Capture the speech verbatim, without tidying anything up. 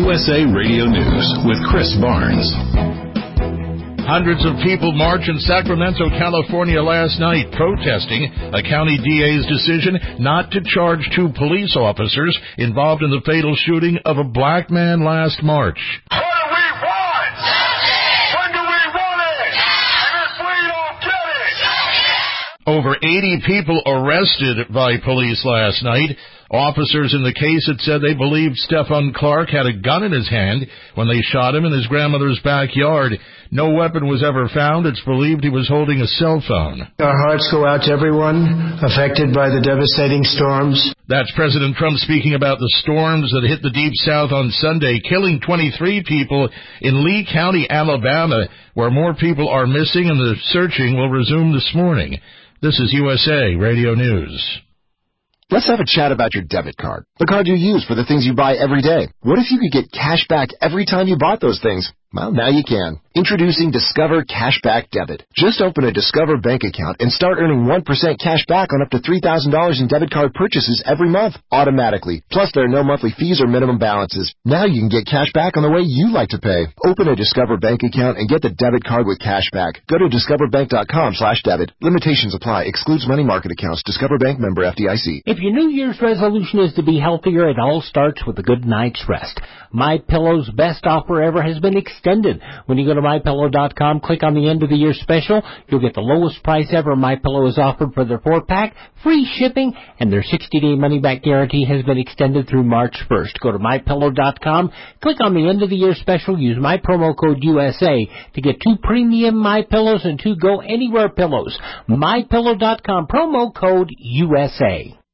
U S A Radio News with Chris Barnes. Hundreds of people marched in Sacramento, California last night protesting a county D A's decision not to charge two police officers involved in the fatal shooting of a black man last March. What do we want? When do we want it? And if we don't get it. Over eighty people arrested by police last night. Officers in the case had said they believed Stephon Clark had a gun in his hand when they shot him in his grandmother's backyard. No weapon was ever found. It's believed he was holding a cell phone. Our hearts go out to everyone affected by the devastating storms. That's President Trump speaking about the storms that hit the Deep South on Sunday, killing twenty-three people in Lee County, Alabama, where more people are missing and the searching will resume this morning. This is U S A Radio News. Let's have a chat about your debit card, the card you use for the things you buy every day. What if you could get cash back every time you bought those things? Well, now you can. Introducing Discover Cashback Debit. Just open a Discover bank account and start earning one percent cash back on up to three thousand dollars in debit card purchases every month, automatically. Plus, there are no monthly fees or minimum balances. Now you can get cash back on the way you like to pay. Open a Discover bank account and get the debit card with cash back. Go to discoverbank.com slash debit. Limitations apply. Excludes money market accounts. Discover Bank, member F D I C. If your New Year's resolution is to be healthier, it all starts with a good night's rest. MyPillow's best offer ever has been extended. When you go to my pillow dot com, click on the end of the year special, you'll get the lowest price ever MyPillow has offered for their four-pack, free shipping, and their sixty-day money-back guarantee has been extended through March first. Go to my pillow dot com, click on the end of the year special, use my promo code U S A to get two premium MyPillows and two Go Anywhere pillows. my pillow dot com, promo code U S A.